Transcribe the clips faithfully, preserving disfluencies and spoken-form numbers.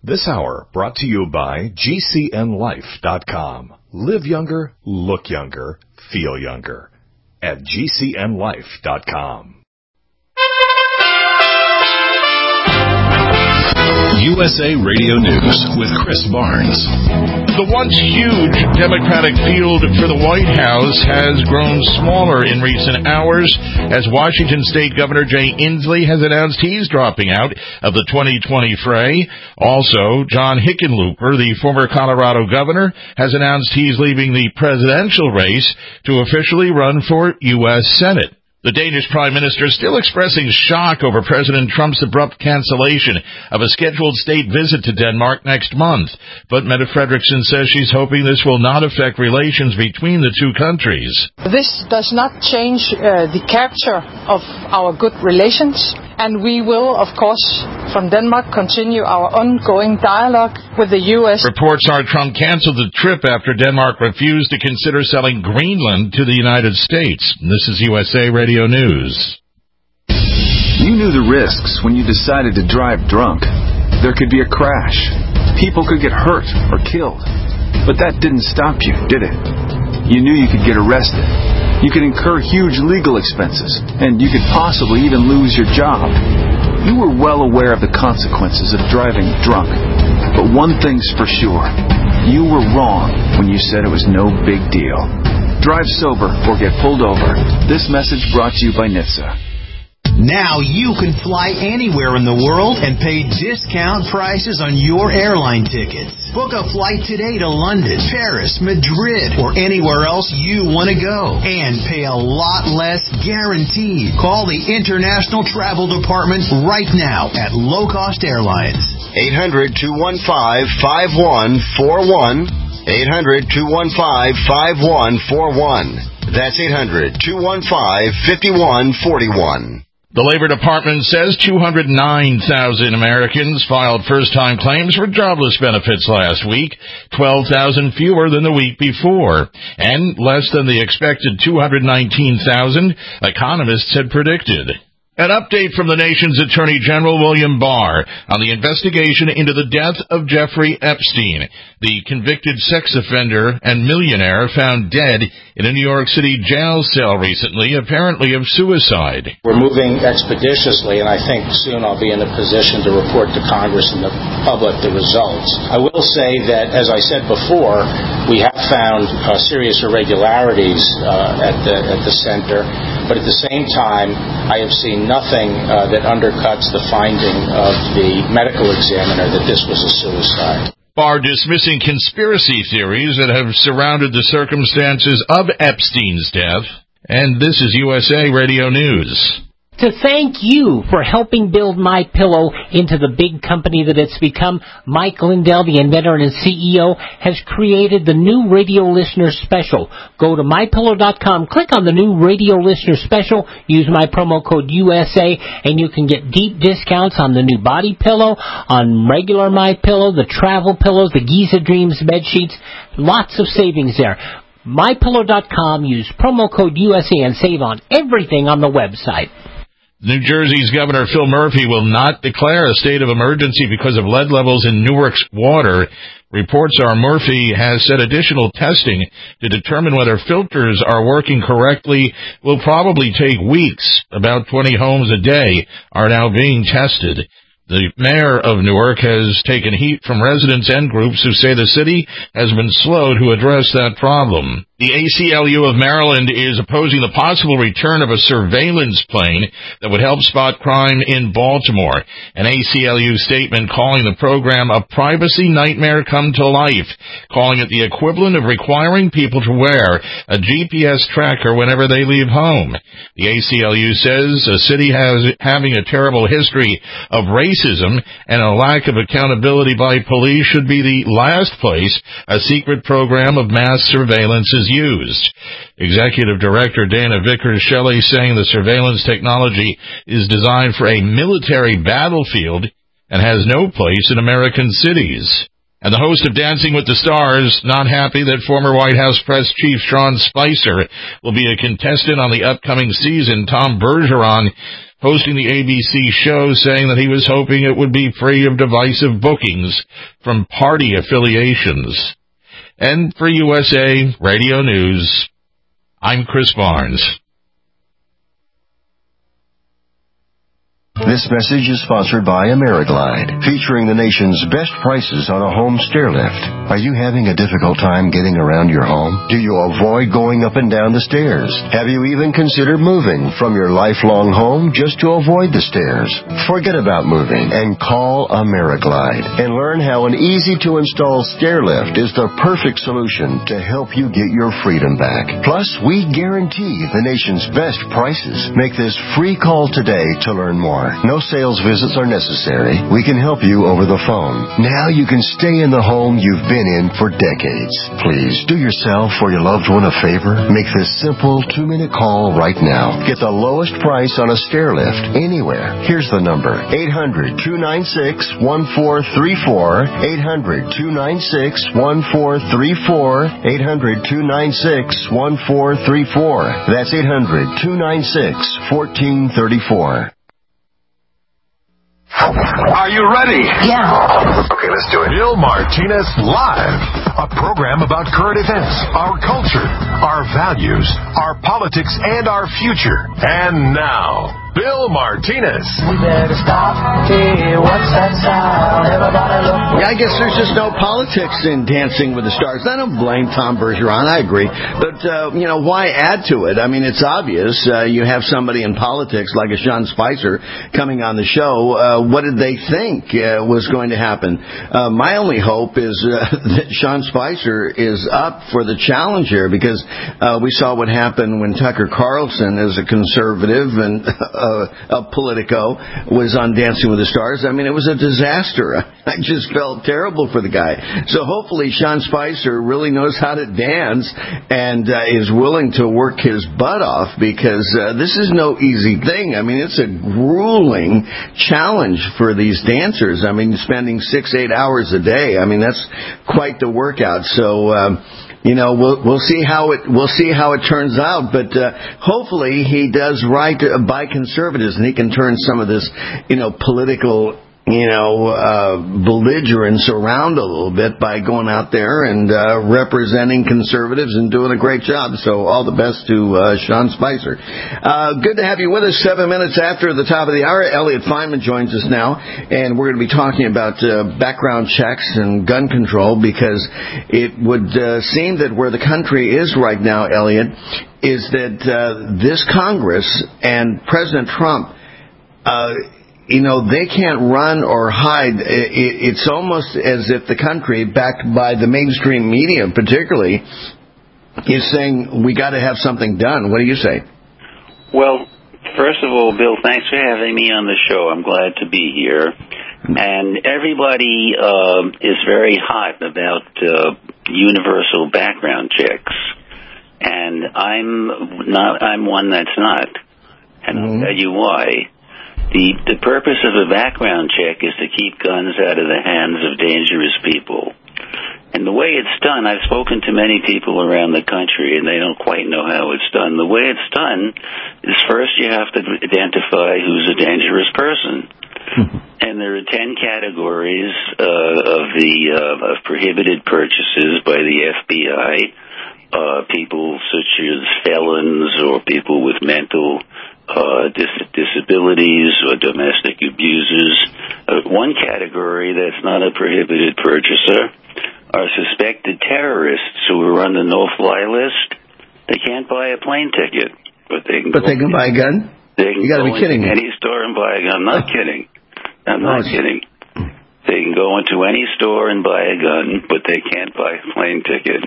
This hour brought to you by G C N life dot com. Live younger, look younger, feel younger at G C N life dot com. U S A Radio News with Chris Barnes. The once huge Democratic field for the White House has grown smaller in recent hours as Washington State Governor Jay Inslee has announced he's dropping out of the twenty twenty fray. Also, John Hickenlooper, the former Colorado governor, has announced he's leaving the presidential race to officially run for U S Senate. The Danish Prime Minister still expressing shock over President Trump's abrupt cancellation of a scheduled state visit to Denmark next month. But Mette Frederiksen says she's hoping this will not affect relations between the two countries. This does not change uh, the character of our good relations, and we will, of course, from Denmark, continue our ongoing dialogue with the U S. Reports are Trump canceled the trip after Denmark refused to consider selling Greenland to the United States. This is U S A Radio News. You knew the risks when you decided to drive drunk. There could be a crash. People could get hurt or killed. But that didn't stop you, did it? You knew you could get arrested. You could incur huge legal expenses, and you could possibly even lose your job. You were well aware of the consequences of driving drunk. But one thing's for sure. You were wrong when you said it was no big deal. Drive sober or get pulled over. This message brought to you by N H T S A. Now you can fly anywhere in the world and pay discount prices on your airline tickets. Book a flight today to London, Paris, Madrid, or anywhere else you want to go. And pay a lot less guaranteed. Call the International Travel Department right now at Low Cost Airlines. eight hundred, two one five, five one four one. eight hundred, two one five, five one four one. That's eight hundred, two one five, five one four one. The Labor Department says two hundred nine thousand Americans filed first-time claims for jobless benefits last week, twelve thousand fewer than the week before, and less than the expected two hundred nineteen thousand economists had predicted. An update from the nation's Attorney General William Barr on the investigation into the death of Jeffrey Epstein, the convicted sex offender and millionaire found dead in a New York City jail cell recently, apparently of suicide. We're moving expeditiously, and I think soon I'll be in a position to report to Congress and the public the results. I will say that, as I said before, we have found uh, serious irregularities uh, at the at the center, but at the same time, I have seen nothing uh, that undercuts the finding of the medical examiner that this was a suicide. Barr dismissing conspiracy theories that have surrounded the circumstances of Epstein's death. And this is U S A Radio News. To thank you for helping build MyPillow into the big company that it's become, Mike Lindell, the inventor and C E O, has created the new Radio Listener Special. Go to my pillow dot com, click on the new Radio Listener Special, use my promo code U S A, and you can get deep discounts on the new body pillow, on regular MyPillow, the travel pillows, the Giza Dreams bed sheets. Lots of savings there. my pillow dot com, use promo code U S A and save on everything on the website. New Jersey's Governor Phil Murphy will not declare a state of emergency because of lead levels in Newark's water. Reports are Murphy has said additional testing to determine whether filters are working correctly will probably take weeks. About twenty homes a day are now being tested. The mayor of Newark has taken heat from residents and groups who say the city has been slow to address that problem. The A C L U of Maryland is opposing the possible return of a surveillance plane that would help spot crime in Baltimore. An A C L U statement calling the program a privacy nightmare come to life, calling it the equivalent of requiring people to wear a G P S tracker whenever they leave home. The A C L U says a city has having a terrible history of racism and a lack of accountability by police should be the last place a secret program of mass surveillance is used. Executive Director Dana Vickers-Shelley saying the surveillance technology is designed for a military battlefield and has no place in American cities. And the host of Dancing with the Stars, not happy that former White House press chief Sean Spicer will be a contestant on the upcoming season. Tom Bergeron hosting the A B C show, saying that he was hoping it would be free of divisive bookings from party affiliations. And for U S A Radio News, I'm Chris Barnes. This message is sponsored by Ameriglide, featuring the nation's best prices on a home stair lift. Are you having a difficult time getting around your home? Do you avoid going up and down the stairs? Have you even considered moving from your lifelong home just to avoid the stairs? Forget about moving and call Ameriglide and learn how an easy-to-install stair lift is the perfect solution to help you get your freedom back. Plus, we guarantee the nation's best prices. Make this free call today to learn more. No sales visits are necessary. We can help you over the phone. Now you can stay in the home you've been in for decades. Please do yourself or your loved one a favor. Make this simple two-minute call right now. Get the lowest price on a stair lift anywhere. Here's the number. eight hundred, two nine six, one four three four. eight hundred, two nine six, one four three four. eight hundred, two nine six, one four three four. That's eight hundred, two nine six, one four three four. Are you ready? Yeah. Okay, let's do it. Bill Martinez Live, a program about current events, our culture, our values, our politics, and our future. And now, Bill Martinez. We better stop. Hey, what's that sound? Everybody look. Yeah, I guess there's just no politics in Dancing with the Stars. I don't blame Tom Bergeron. I agree. But, uh, you know, why add to it? I mean, it's obvious. Uh, you have somebody in politics like a Sean Spicer coming on the show. Uh, what did they think uh, was going to happen? Uh, my only hope is uh, that Sean Spicer is up for the challenge here, because uh, we saw what happened when Tucker Carlson, as a conservative and uh, a Politico, was on Dancing with the Stars. I mean, it was a disaster. I just felt terrible for the guy. So hopefully Sean Spicer really knows how to dance and uh, is willing to work his butt off, because uh, this is no easy thing. I mean, it's a grueling challenge for these dancers. I mean, spending six, eight hours a day. I mean, that's quite the workout. So, um, you know, we'll we'll see how it we'll see how it turns out. But uh, hopefully he does right by conservatives, and he can turn some of this, you know, political, you know, uh, belligerence around a little bit by going out there and uh, representing conservatives and doing a great job. So all the best to uh, Sean Spicer. Uh, good to have you with us. Seven minutes after the top of the hour, Elliot Feynman joins us now, and we're going to be talking about uh, background checks and gun control, because it would uh, seem that where the country is right now, Elliot, is that uh, this Congress and President Trump, uh, you know, they can't run or hide. It's almost as if the country, backed by the mainstream media particularly, is saying we got to have something done. What do you say? Well, first of all, Bill, thanks for having me on the show. I'm glad to be here. And everybody uh, is very hot about uh, universal background checks, and I'm not. I'm one that's not, and mm-hmm. I'll tell you why. The the purpose of a background check is to keep guns out of the hands of dangerous people. And the way it's done, I've spoken to many people around the country, and they don't quite know how it's done. The way it's done is first you have to identify who's a dangerous person. And there are ten categories uh, of the uh, of prohibited purchases by the F B I. Uh, people such as felons or people with mental Uh, dis- disabilities or domestic abusers. Uh, one category that's not a prohibited purchaser are suspected terrorists who are on the no-fly list. They can't buy a plane ticket, but they can. But they can buy a gun. They can you got to be kidding me. Any store and buy a gun. I'm not kidding. I'm not oh, kidding. They can go into any store and buy a gun, but they can't buy a plane ticket.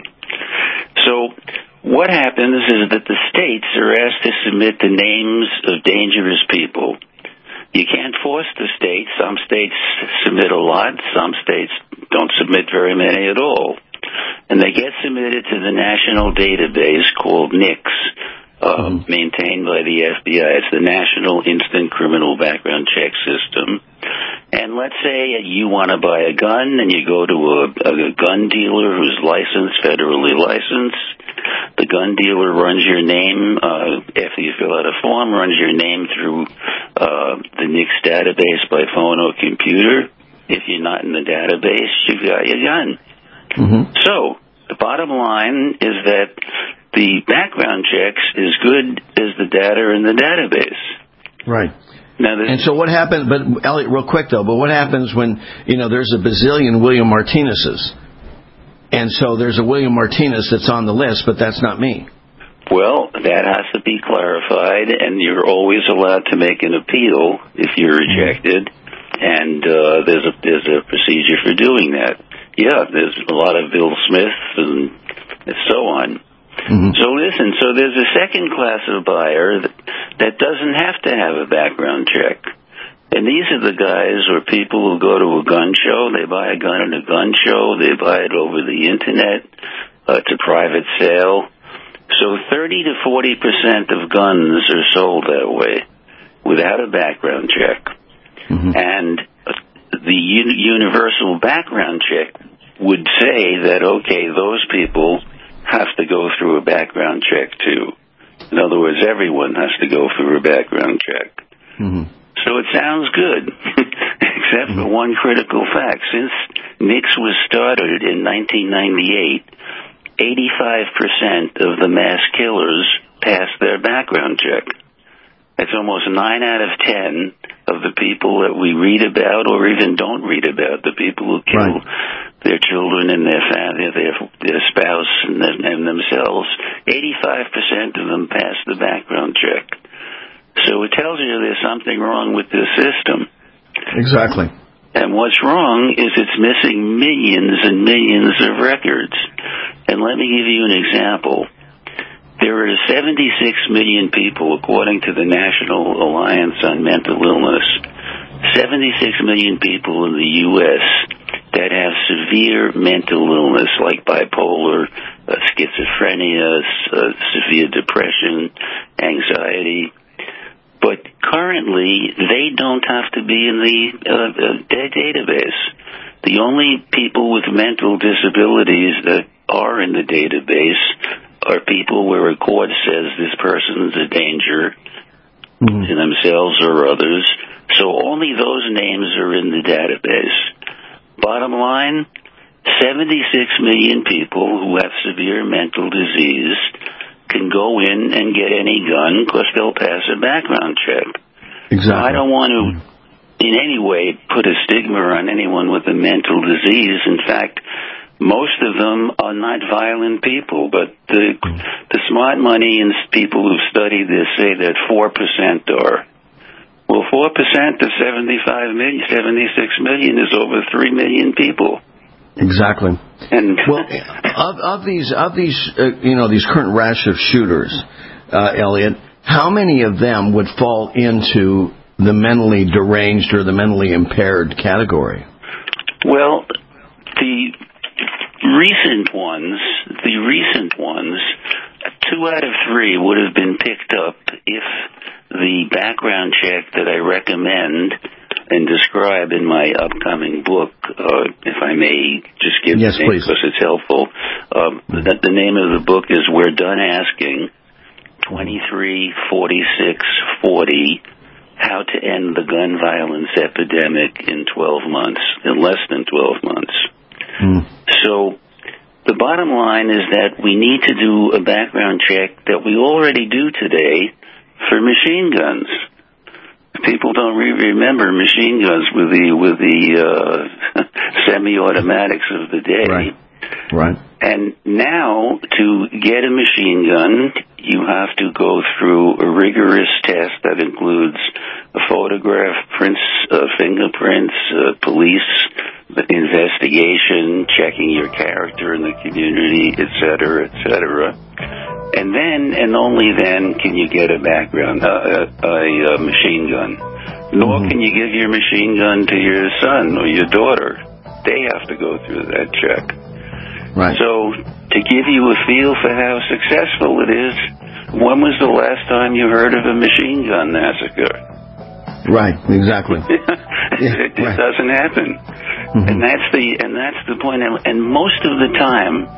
So what happens is that the states are asked to submit the names of dangerous people. You can't force the states. Some states submit a lot. Some states don't submit very many at all. And they get submitted to the national database called N I C S, uh, mm-hmm. maintained by the F B I. It's the National Instant Criminal Background Check System. And let's say you want to buy a gun, and you go to a, a gun dealer who's licensed, federally licensed. the gun dealer runs your name, uh, after you fill out a form, runs your name through uh, the N I C S database by phone or computer. If you're not in the database, you've got your gun. Mm-hmm. So the bottom line is that the background checks is good as the data in the database. Right. Now, and so what happens, but Elliot, real quick though, but what happens when, you know, there's a bazillion William Martinez's, and so there's a William Martinez that's on the list, but that's not me? Well, that has to be clarified, and you're always allowed to make an appeal if you're rejected, and uh, there's a there's a procedure for doing that. Yeah, there's a lot of Bill Smiths and so on. Mm-hmm. So listen, so there's a second class of buyer that, that doesn't have to have a background check. And these are the guys or people who go to a gun show, they buy a gun at a gun show, they buy it over the Internet, uh, it's a private sale. So thirty to forty percent of guns are sold that way without a background check. Mm-hmm. And the un- universal background check would say that, okay, those people have to go through a background check too. In other words, everyone has to go through a background check. Mm-hmm. So it sounds good, except mm-hmm. for one critical fact. Since N I C S was started in nineteen ninety-eight, eighty-five percent of the mass killers passed their background check. That's almost nine out of ten of the people that we read about or even don't read about, the people who kill right. their children and their family, their, their spouse and, their, and themselves. eighty-five percent of them pass the background check. So it tells you there's something wrong with this system. Exactly. And what's wrong is it's missing millions and millions of records. And let me give you an example. There are seventy-six million people, according to the National Alliance on Mental Illness, seventy-six million people in the U S that have severe mental illness like bipolar, uh, schizophrenia, uh, severe depression, anxiety. But currently, they don't have to be in the uh, uh, database. The only people with mental disabilities that are in the database are people where a court says this person is a danger mm-hmm. to themselves or others. So only those names are in the database. Bottom line, seventy-six million people who have severe mental disease can go in and get any gun because they'll pass a background check. Exactly. I don't want to in any way put a stigma on anyone with a mental disease. In fact, most of them are not violent people, but the the smart money and people who've studied this say that four percent are. Well, four percent of seventy-five million, seventy-six million is over three million people. Exactly. And well, of, of these, of these, uh, you know, these current rash of shooters, uh, Elliot, how many of them would fall into the mentally deranged or the mentally impaired category? Well, the recent ones, the recent ones, two out of three would have been picked up if the background check that I recommend and describe in my upcoming book, uh, if I may just give yes, the name please. because it's helpful. Um, the, the name of the book is We're Done Asking, twenty-three forty-six forty, How to End the Gun Violence Epidemic in twelve months, in less than twelve months. Mm. So the bottom line is that we need to do a background check that we already do today for machine guns. People don't re- remember machine guns with the with the uh, semi-automatics of the day. Right. Right. And now, to get a machine gun, you have to go through a rigorous test that includes a photograph, prints, uh, fingerprints, uh, police investigation, checking your character in the community, et cetera, et cetera. And then, and only then, can you get a background, uh, a, a, a machine gun. Nor mm-hmm. can you give your machine gun to your son or your daughter. They have to go through that check. Right. So, to give you a feel for how successful it is, when was the last time you heard of a machine gun massacre? Right, exactly. yeah, it, it right. doesn't happen. Mm-hmm. And that's the and that's the point. And most of the time,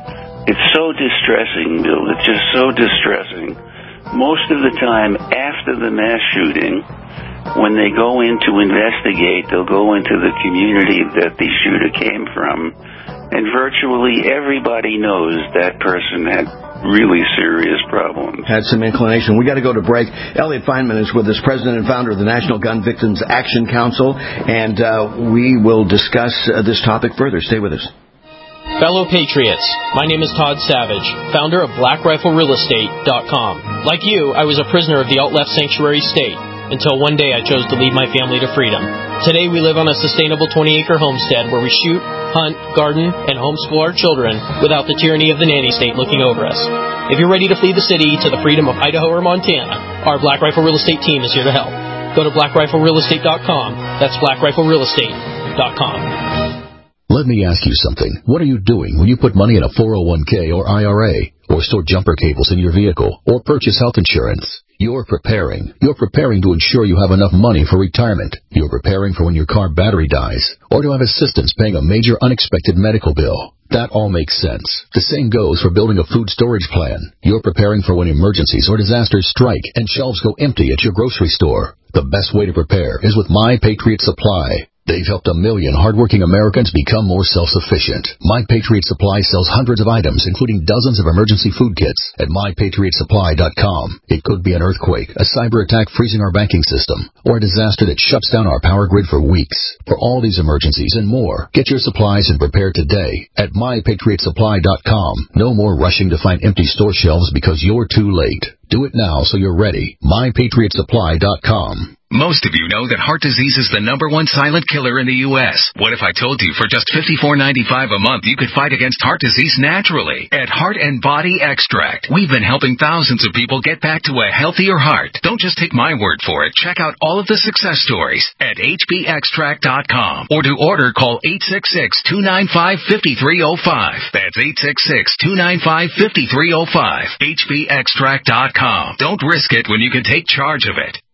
it's so distressing, Bill. It's just so distressing. Most of the time after the mass shooting, when they go in to investigate, they'll go into the community that the shooter came from, and virtually everybody knows that person had really serious problems. Had some inclination. We got to go to break. Elliot Feynman is with us, president and founder of the National Gun Victims Action Council, and uh, we will discuss uh, this topic further. Stay with us. Fellow Patriots, my name is Todd Savage, founder of Black Rifle Real Estate dot com. Like you, I was a prisoner of the alt-left sanctuary state, until one day I chose to lead my family to freedom. Today we live on a sustainable twenty-acre homestead where we shoot, hunt, garden, and homeschool our children without the tyranny of the nanny state looking over us. If you're ready to flee the city to the freedom of Idaho or Montana, our Black Rifle Real Estate team is here to help. Go to Black Rifle Real Estate dot com. That's Black Rifle Real Estate dot com. Let me ask you something. What are you doing when you put money in a four oh one k or I R A, or store jumper cables in your vehicle, or purchase health insurance? You're preparing. You're preparing to ensure you have enough money for retirement. You're preparing for when your car battery dies, or to have assistance paying a major unexpected medical bill. That all makes sense. The same goes for building a food storage plan. You're preparing for when emergencies or disasters strike and shelves go empty at your grocery store. The best way to prepare is with My Patriot Supply. They've helped a million hardworking Americans become more self-sufficient. My Patriot Supply sells hundreds of items, including dozens of emergency food kits, at my patriot supply dot com. It could be an earthquake, a cyber attack freezing our banking system, or a disaster that shuts down our power grid for weeks. For all these emergencies and more, get your supplies and prepare today at my patriot supply dot com. No more rushing to find empty store shelves because you're too late. Do it now so you're ready. my patriot supply dot com. Most of you know that heart disease is the number one silent killer in the U S What if I told you for just fifty-four ninety-five a month you could fight against heart disease naturally? At Heart and Body Extract, we've been helping thousands of people get back to a healthier heart. Don't just take my word for it. Check out all of the success stories at h b extract dot com. Or to order, call eight six six, two nine five, five three zero five. That's eight six six, two nine five, five three zero five. h b extract dot com. Don't risk it when you can take charge of it.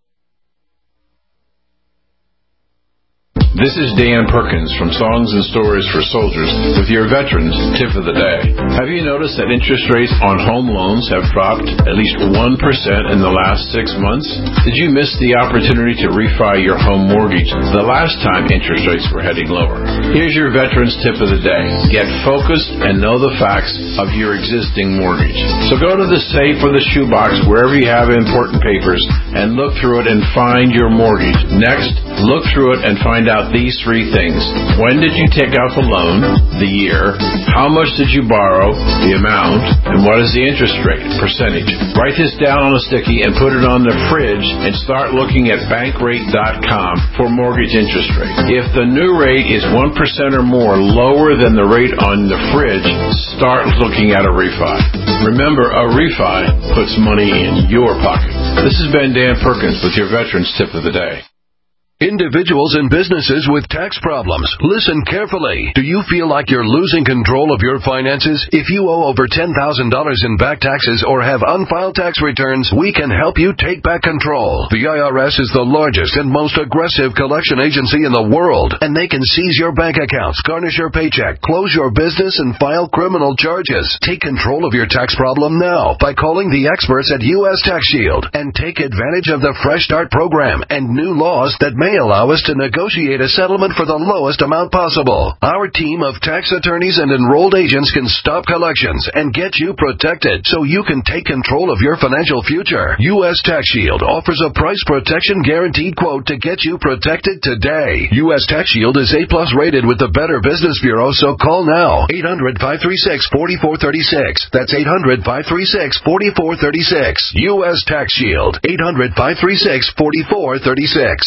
This is Dan Perkins from Songs and Stories for Soldiers with your Veterans Tip of the Day. Have you noticed that interest rates on home loans have dropped at least one percent in the last six months? Did you miss the opportunity to refi your home mortgage the last time interest rates were heading lower? Here's your Veterans Tip of the Day. Get focused and know the facts of your existing mortgage. So go to the safe or the shoebox, wherever you have important papers, and look through it and find your mortgage. Next, look through it and find out these three things. When did you take out the loan? The year. How much did you borrow? The amount. And what is the interest rate? Percentage. Write this down on a sticky and put it on the fridge and start looking at bankrate dot com for mortgage interest rate. If the new rate is one percent or more lower than the rate on the fridge, start looking at a refi. Remember, a refi puts money in your pocket. This has been Dan Perkins with your Veterans Tip of the Day. Individuals and businesses with tax problems, listen carefully. Do you feel like you're losing control of your finances? If you owe over ten thousand dollars in back taxes or have unfiled tax returns, we can help you take back control. The I R S is the largest and most aggressive collection agency in the world, and they can seize your bank accounts, garnish your paycheck, close your business, and file criminal charges. Take control of your tax problem now by calling the experts at U S Tax Shield and take advantage of the Fresh Start program and new laws that may allow us to negotiate a settlement for the lowest amount possible. Our team of tax attorneys and enrolled agents can stop collections and get you protected so you can take control of your financial future. U S Tax Shield offers a price protection guaranteed quote to get you protected today. U S Tax Shield is A plus rated with the Better Business Bureau, so call now. eight hundred, five three six, four four three six. That's eight hundred, five three six, four four three six. U S Tax Shield. eight hundred, five three six, four four three six.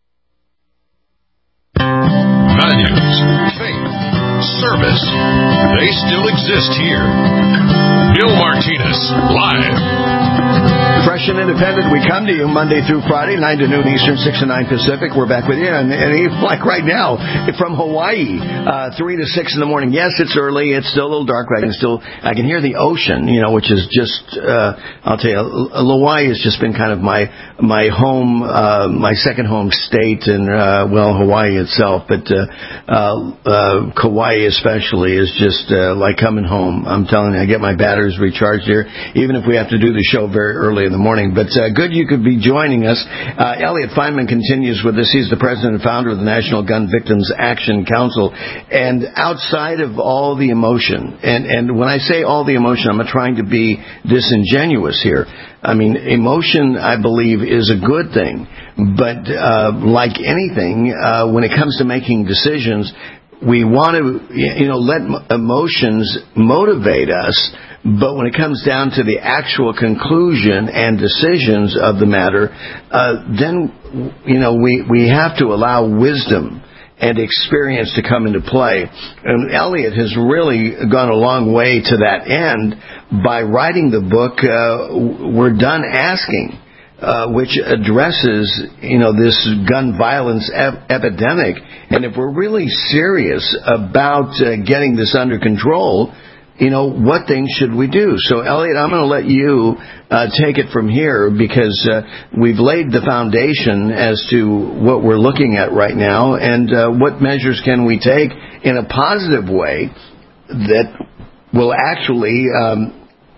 Values, faith, service, they still exist here. Bill Martinez, live. Fresh and independent, we come to you Monday through Friday, nine to noon Eastern, six to nine Pacific. We're back with you, and, and even like right now, from Hawaii, uh, three to six in the morning. Yes, it's early. It's still a little dark, but I can still, I can hear the ocean, you know, which is just, uh, I'll tell you, Hawaii has just been kind of my, my home, uh, my second home state, and, uh, well, Hawaii itself, but, uh, uh, uh, Kauai especially is just, uh, like coming home. I'm telling you, I get my batteries recharged here, even if we have to do the show very early in the morning. But uh, good you could be joining us. Uh, Elliot Feynman continues with us. He's the president and founder of the National Gun Victims Action Council. And outside of all the emotion, and, and when I say all the emotion, I'm not trying to be disingenuous here. I mean, emotion, I believe, is a good thing. But uh, like anything, uh, when it comes to making decisions, we want to, you know, let emotions motivate us. But when it comes down to the actual conclusion and decisions of the matter, uh, then, you know, we, we have to allow wisdom and experience to come into play. And Elliot has really gone a long way to that end by writing the book, uh, We're Done Asking, uh, which addresses, you know, this gun violence ep- epidemic. And if we're really serious about uh, getting this under control, you know, what things should we do? So, Elliot, I'm going to let you uh, take it from here, because uh, we've laid the foundation as to what we're looking at right now, and uh, what measures can we take in a positive way that will actually um,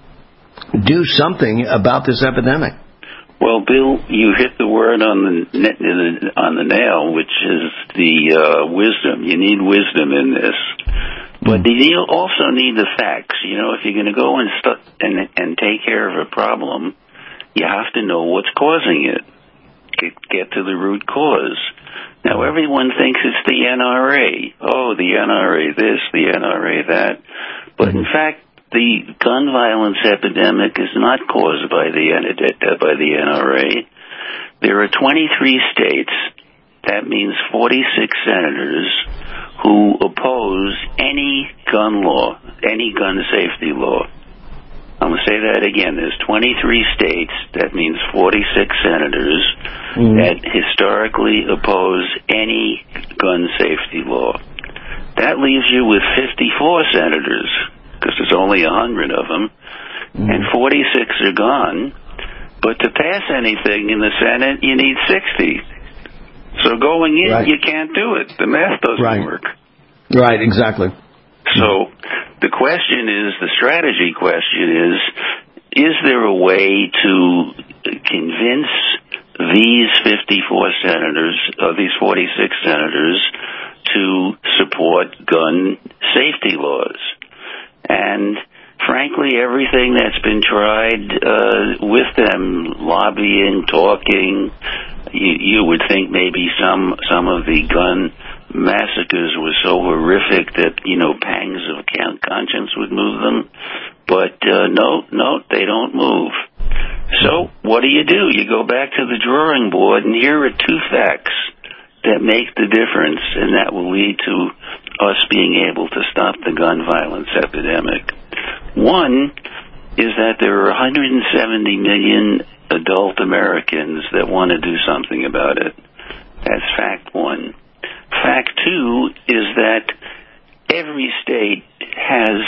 do something about this epidemic. Well, Bill, you hit the word on the on the nail, which is the uh, wisdom. You need wisdom in this. But you also need the facts. You know, if you're going to go and, stu- and and take care of a problem, you have to know what's causing it. Get, get to the root cause. Now, everyone thinks it's the N R A. Oh, the N R A this, the N R A that. But in fact, the gun violence epidemic is not caused by the by the N R A. There are twenty-three states. That means forty-six senators who oppose any gun law, any gun safety law. I'm going to say that again. There's twenty-three states. That means forty-six senators mm. that historically oppose any gun safety law. That leaves you with fifty-four senators, because there's only one hundred of them, mm. and forty-six are gone. But to pass anything in the Senate, you need sixty. So going in, right. you can't do it. The math doesn't right. work. Right, exactly. So the question is, the strategy question is, is there a way to convince these fifty-four senators, uh, these forty-six senators, to support gun safety laws? And frankly, everything that's been tried uh, with them, lobbying, talking, you, you would think maybe some some of the gun massacres were so horrific that, you know, pangs of conscience would move them. But uh, no, no, they don't move. So what do you do? You go back to the drawing board, and here are two facts that make the difference, and that will lead to us being able to stop the gun violence epidemic. One is that there are one hundred seventy million adult Americans that want to do something about it. That's fact one. Fact two is that every state has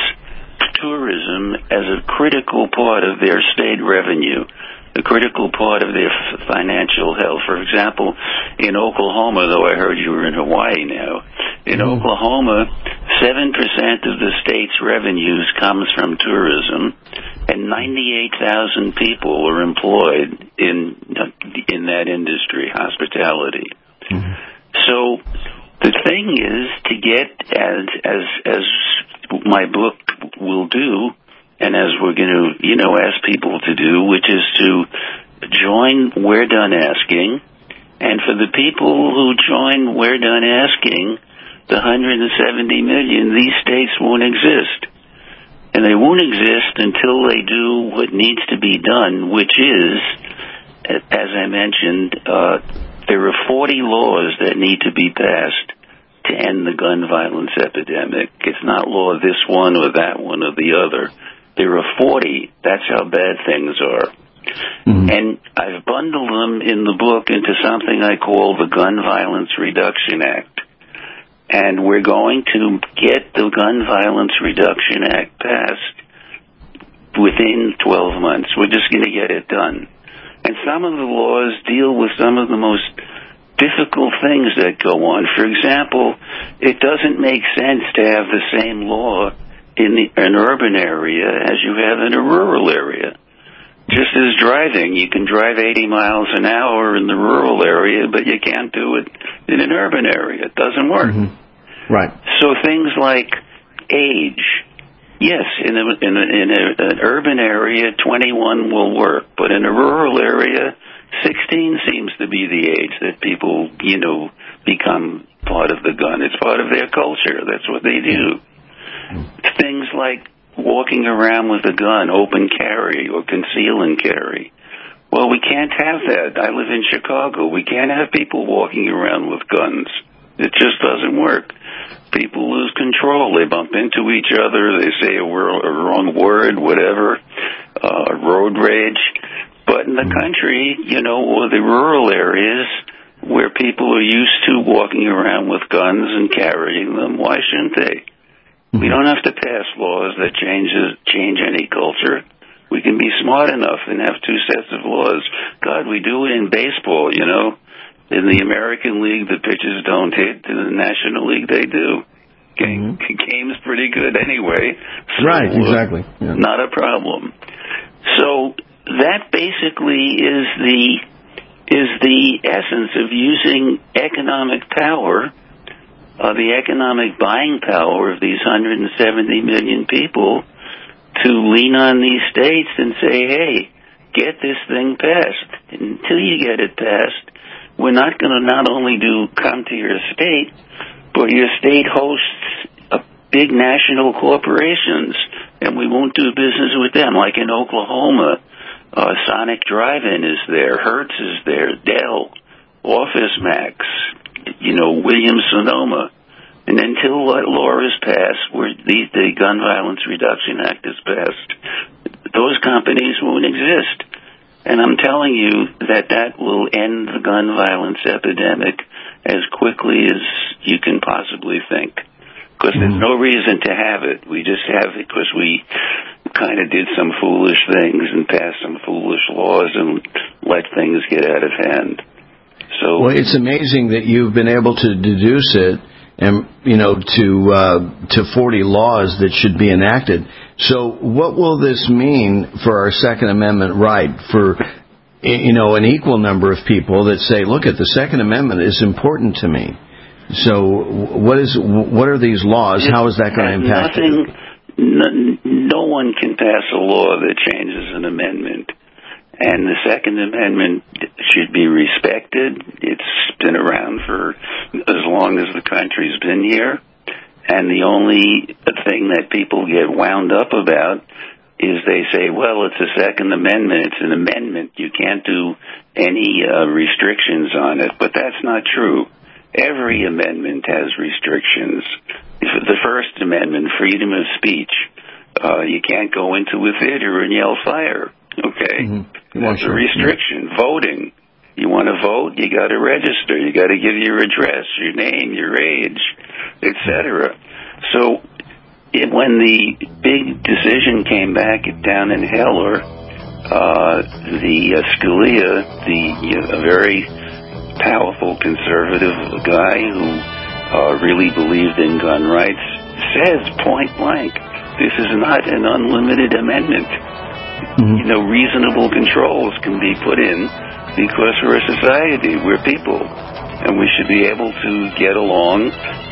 tourism as a critical part of their state revenue, a critical part of their financial health. For example, in Oklahoma, though I heard you were in Hawaii now, in mm-hmm. Oklahoma, seven percent of the state's revenues comes from tourism, and ninety-eight thousand people are employed in in that industry, hospitality. Mm-hmm. So the thing is to get, as as as my book will do, and as we're going to, you know, ask people to do, which is to join We're Done Asking. And for the people who join We're Done Asking, the one hundred seventy million, these states won't exist. And they won't exist until they do what needs to be done, which is, as I mentioned, uh, there are forty laws that need to be passed to end the gun violence epidemic. It's not law this one or that one or the other. There are forty. That's how bad things are. Mm-hmm. And I've bundled them in the book into something I call the Gun Violence Reduction Act. And we're going to get the Gun Violence Reduction Act passed within twelve months. We're just going to get it done. And some of the laws deal with some of the most difficult things that go on. For example, it doesn't make sense to have the same law in the, an urban area as you have in a rural area. Just as driving, you can drive eighty miles an hour in the rural area, but you can't do it in an urban area. It doesn't work. Mm-hmm. Right. So things like age. Yes, in, a, in, a, in a, an urban area, twenty-one will work, but in a rural area, sixteen seems to be the age that people, you know, become part of the gun. It's part of their culture. That's what they do. Things like walking around with a gun, open carry, or conceal and carry. Well, we can't have that. I live in Chicago. We can't have people walking around with guns. It just doesn't work. People lose control. They bump into each other. They say a, wor- a wrong word, whatever, uh, road rage. But in the country, you know, or the rural areas where people are used to walking around with guns and carrying them, why shouldn't they? Mm-hmm. We don't have to pass laws that changes, change any culture. We can be smart enough and have two sets of laws. God, we do it in baseball, you know. In the American League, the pitchers don't hit. In the National League, they do. Game, mm-hmm. Game's pretty good anyway. So, right, exactly. Yeah. Not a problem. So that basically is the is the essence of using economic power, uh, the economic buying power of these one hundred seventy million people to lean on these states and say, hey, get this thing passed. Until you get it passed, we're not going to not only do come to your state, but your state hosts a big national corporations, and we won't do business with them. Like in Oklahoma, uh, Sonic Drive-In is there, Hertz is there, Dell, Office Max, you know, Williams-Sonoma. And until that law is passed, where the, the Gun Violence Reduction Act is passed, those companies won't exist. And I'm telling you that that will end the gun violence epidemic as quickly as you can possibly think. Because mm-hmm. there's no reason to have it. We just have it because we kind of did some foolish things and passed some foolish laws and let things get out of hand. So, well, it's amazing that you've been able to deduce it, and you know, to uh, to forty laws that should be enacted. So, what will this mean for our Second Amendment right for, you know, an equal number of people that say, look, at the Second Amendment is important to me. So, what is what are these laws? How is that going to impact nothing, it? No, no one can pass a law that changes an amendment. And the Second Amendment should be respected. It's been around for as long as the country's been here. And the only thing that people get wound up about is they say, well, it's a Second Amendment. It's an amendment. You can't do any uh, restrictions on it. But that's not true. Every amendment has restrictions. The First Amendment, freedom of speech. Uh, you can't go into a theater and yell fire. Okay? Mm-hmm. That's a restriction. Voting. You want to vote, you got to register. You got to give your address, your name, your age, et cetera. So it, when the big decision came back down in Heller, uh, the uh, Scalia, the uh, very powerful conservative guy who uh, really believed in gun rights, says point blank, this is not an unlimited amendment. Mm-hmm. You know, reasonable controls can be put in because we're a society, we're people, and we should be able to get along.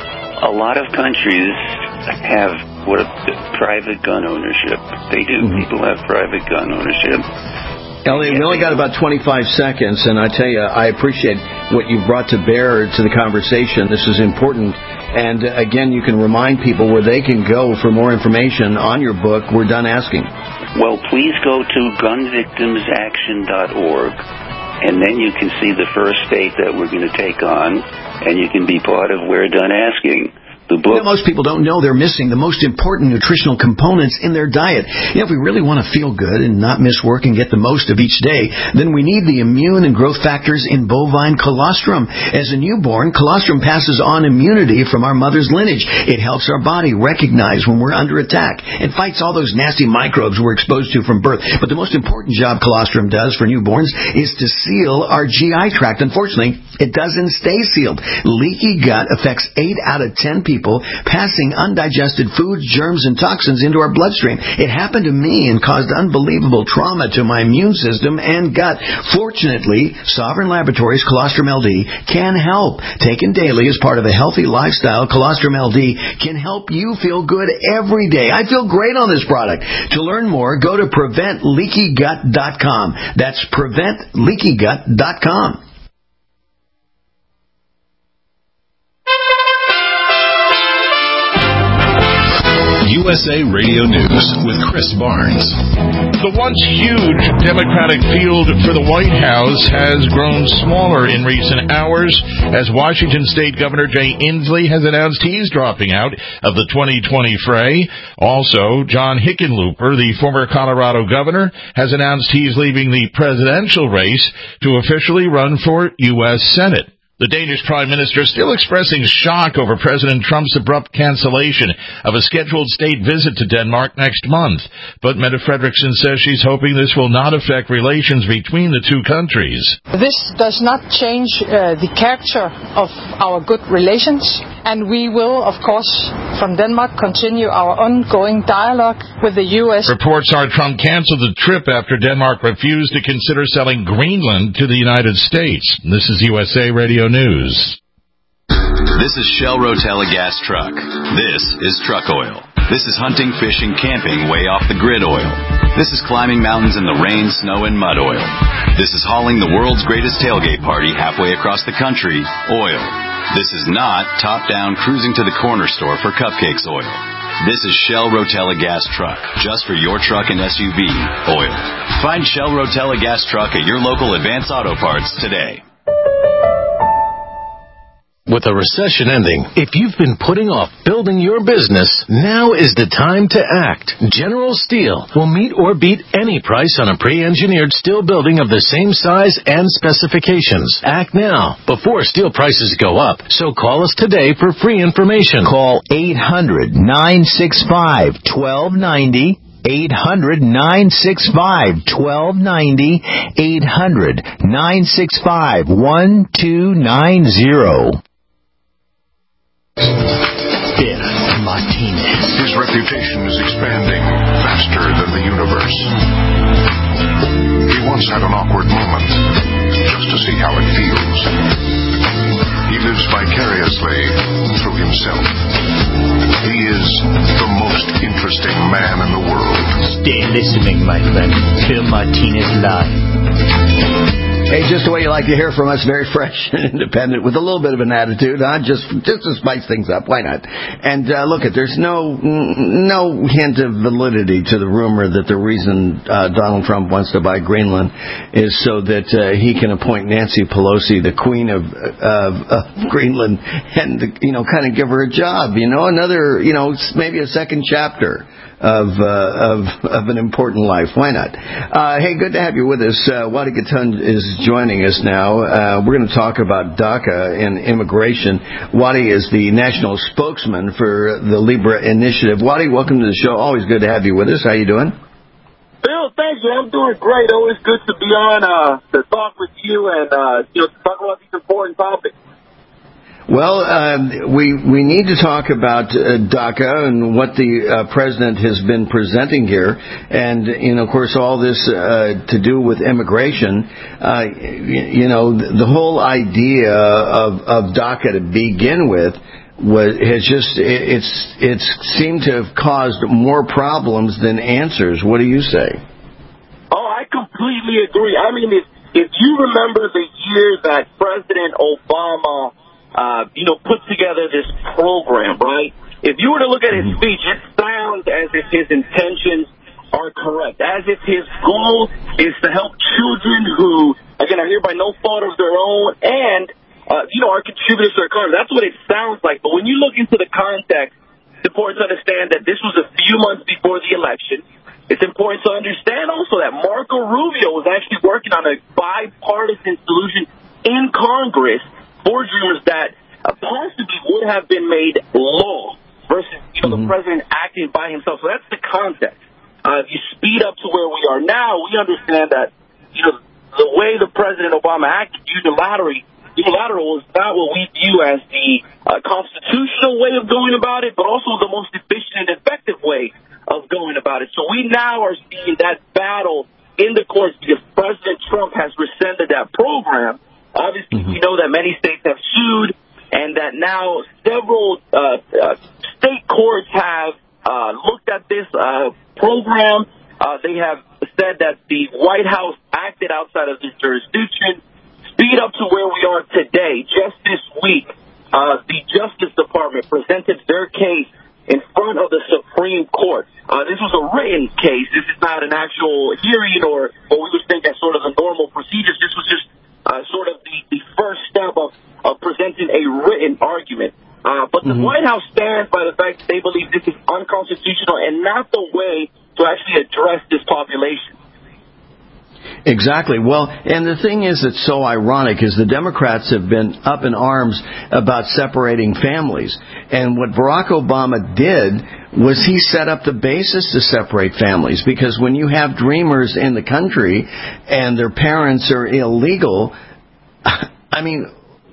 A lot of countries have what a, private gun ownership. They do. Mm-hmm. People have private gun ownership. Elliot, we only got about twenty-five seconds, and I tell you, I appreciate what you brought to bear to the conversation. This is important. And uh, again, you can remind people where they can go for more information on your book, We're Done Asking. Well, please go to gun victims action dot org, and then you can see the first state that we're going to take on, and you can be part of We're Done Asking. The book. You know, most people don't know they're missing the most important nutritional components in their diet. You know, if we really want to feel good and not miss work and get the most of each day, then we need the immune and growth factors in bovine colostrum. As a newborn, colostrum passes on immunity from our mother's lineage. It helps our body recognize when we're under attack and fights all those nasty microbes we're exposed to from birth. But the most important job colostrum does for newborns is to seal our G I tract. Unfortunately, it doesn't stay sealed. Leaky gut affects eight out of ten people. People passing undigested foods, germs, and toxins into our bloodstream. It happened to me and caused unbelievable trauma to my immune system and gut. Fortunately, Sovereign Laboratories Colostrum L D can help. Taken daily as part of a healthy lifestyle, Colostrum L D can help you feel good every day. I feel great on this product. To learn more, go to prevent leaky gut dot com. That's prevent leaky gut dot com. U S A Radio News with Chris Barnes. The once huge Democratic field for the White House has grown smaller in recent hours as Washington State Governor Jay Inslee has announced he's dropping out of the twenty twenty fray. Also, John Hickenlooper, the former Colorado governor, has announced he's leaving the presidential race to officially run for U S Senate. The Danish Prime Minister still expressing shock over President Trump's abrupt cancellation of a scheduled state visit to Denmark next month. But Mette Frederiksen says she's hoping this will not affect relations between the two countries. This does not change uh, the character of our good relations, and we will, of course, from Denmark, continue our ongoing dialogue with the U S. Reports are Trump canceled the trip after Denmark refused to consider selling Greenland to the United States. This is U S A Radio News. This is Shell Rotella gas truck. This is truck oil. This is hunting, fishing, camping way off the grid oil. This is climbing mountains in the rain, snow, and mud oil. This is hauling the world's greatest tailgate party halfway across the country, oil. This is not top-down cruising to the corner store for cupcakes oil. This is Shell Rotella gas truck, just for your truck and S U V, oil. Find Shell Rotella gas truck at your local Advance Auto Parts today. With a recession ending, if you've been putting off building your business, now is the time to act. General Steel will meet or beat any price on a pre-engineered steel building of the same size and specifications. Act now, before steel prices go up. So call us today for free information. Call eight hundred, nine six five, one two nine zero. eight hundred, nine six five, one two nine zero. eight hundred, nine six five, one two nine zero. Bill Martinez. His reputation is expanding faster than the universe. He once had an awkward moment just to see how it feels. He lives vicariously through himself. He is the most interesting man in the world. Stay listening, my friend. Bill Martinez Live. Hey, just the way you like to hear from us, very fresh and independent, with a little bit of an attitude, huh? Just, just to spice things up. Why not? And uh, look, there's no no hint of validity to the rumor that the reason uh, Donald Trump wants to buy Greenland is so that uh, he can appoint Nancy Pelosi, the Queen of, of, of Greenland, and you know, kind of give her a job. You know, another, you know, maybe a second chapter of uh, of of an important life. Why not? Uh, hey, good to have you with us. Uh, Wadi Gatun is joining us now. Uh, we're going to talk about DACA and immigration. Wadi is the national spokesman for the Libra Initiative. Wadi, welcome to the show. Always good to have you with us. How you doing? Bill, thank you. I'm doing great. Always good to be on uh, to talk with you and uh, you know to talk about these important topics. Well, uh, we we need to talk about uh, DACA and what the uh, president has been presenting here, and you know, of course, all this uh, to do with immigration. Uh, you, you know, the, the whole idea of, of DACA to begin with was has just it's it's seemed to have caused more problems than answers. What do you say? Oh, I completely agree. I mean, if if you remember the year that President Obama Uh, you know, put together this program, right? If you were to look at his speech, it sounds as if his intentions are correct, as if his goal is to help children who, again, are here by no fault of their own, and uh, you know, are contributors to our economy. That's what it sounds like. But when you look into the context, it's important to understand that this was a few months before the election. It's important to understand also that Marco Rubio was actually working on a bipartisan solution in Congress for Dreamers that uh, possibly would have been made law versus, you know, mm-hmm. the president acting by himself. So that's the context. Uh, if you speed up to where we are now, we understand that, you know, the way the President Obama acted unilaterally, unilateral is not what we view as the uh, constitutional way of going about it, but also the most efficient and effective way of going about it. So we now are seeing that battle in the courts because President Trump has rescinded that program. Obviously, mm-hmm. we know that many states have sued and that now several uh, uh, state courts have uh, looked at this uh program. Uh, they have said that the White House acted outside of this jurisdiction. Speed up to where we are today. Just this week, uh, the Justice Department presented their case in front of the Supreme Court. Uh, this was a written case. This is not an actual hearing or what we would think as sort of the normal procedures. This was just uh, sort of the, the first step of, of presenting a written argument. Uh, but the mm-hmm. White House stands by the fact that they believe this is unconstitutional and not the way to actually address this population. Exactly. Well, and the thing is that's so ironic is the Democrats have been up in arms about separating families. And what Barack Obama did was he set up the basis to separate families. Because when you have dreamers in the country and their parents are illegal, I mean,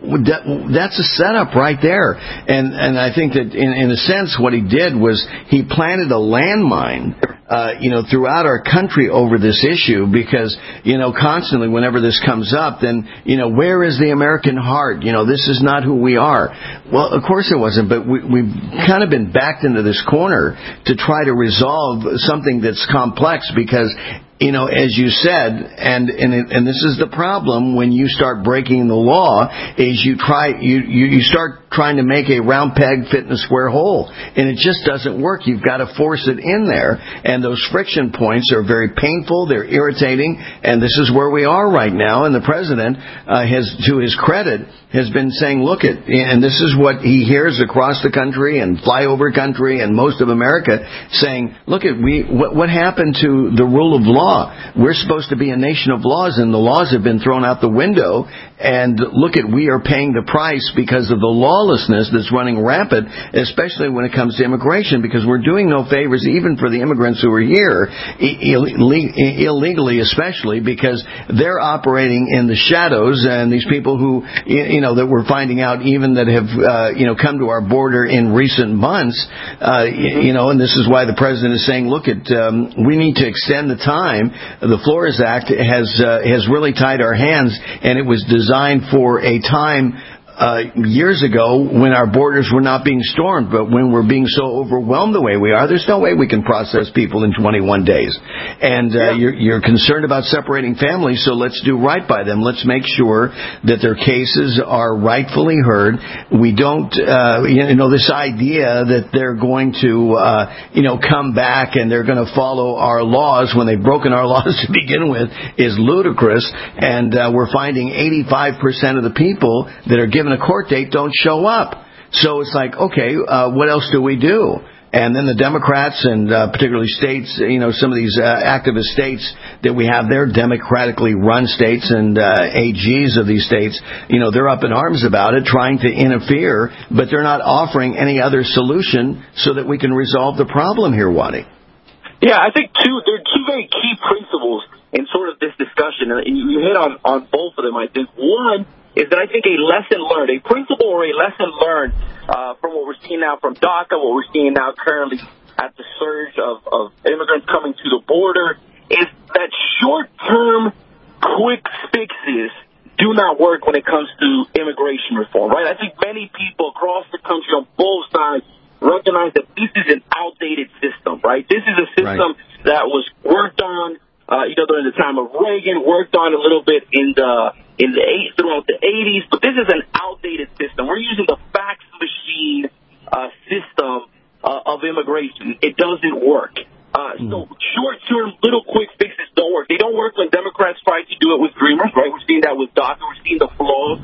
that's a setup right there. And and I think that in, in a sense what he did was he planted a landmine uh, you know, throughout our country over this issue because, you know, constantly whenever this comes up, then, you know, where is the American heart? You know, this is not who we are. Well, of course it wasn't, but we, we've kind of been backed into this corner to try to resolve something that's complex because, you know, as you said, and and and this is the problem when you start breaking the law, is you try you you, you start trying to make a round peg fit in a square hole, and it just doesn't work. You've got to force it in there, and those friction points are very painful. They're irritating, and this is where we are right now. And the president uh, has, to his credit, has been saying, "Look it," and this is what he hears across the country and flyover country and most of America saying, "Look it, we what, what happened to the rule of law? We're supposed to be a nation of laws, and the laws have been thrown out the window. And look at, we are paying the price because of the lawlessness that's running rampant, especially when it comes to immigration, because we're doing no favors even for the immigrants who are here, Ill- illegally especially, because they're operating in the shadows, and these people who, you know, that we're finding out even that have, uh, you know, come to our border in recent months, uh, you know, and this is why the president is saying, look at, um, we need to extend the time. The Flores Act has uh, has really tied our hands, and it was designed for a time uh, years ago when our borders were not being stormed, but when we're being so overwhelmed the way we are, there's no way we can process people in twenty-one days. And uh, yeah. you're, you're concerned about separating families, so let's do right by them. Let's make sure that their cases are rightfully heard. We don't, uh, you know, this idea that they're going to, uh, you know, come back and they're going to follow our laws when they've broken our laws to begin with is ludicrous. And uh, we're finding eighty-five percent of the people that are given a court date don't show up. So it's like, okay, uh, what else do we do? And then the Democrats and uh, particularly states, you know, some of these uh, activist states that we have there, democratically run states and uh, A Gs of these states, you know, they're up in arms about it, trying to interfere, but they're not offering any other solution so that we can resolve the problem here, Wadi. Yeah, I think two, there are two very key principles in sort of this discussion, and you hit on, on both of them, I think. One is that I think a lesson learned, a principle or a lesson learned uh, from what we're seeing now from DACA, what we're seeing now currently at the surge of, of immigrants coming to the border, is that short-term quick fixes do not work when it comes to immigration reform, right? I think many people across the country on both sides recognize that this is an outdated system, right? This is a system right. that was worked on, uh, you know, during the time of Reagan, worked on a little bit in the in the eight, throughout the eighties, but this is an outdated system. We're using the fax machine uh, system uh, of immigration. It doesn't work. Uh, mm. So short-term, little quick fixes don't work. They don't work when Democrats try to do it with Dreamers, right? We're seeing that with DACA. We're seeing the flaws of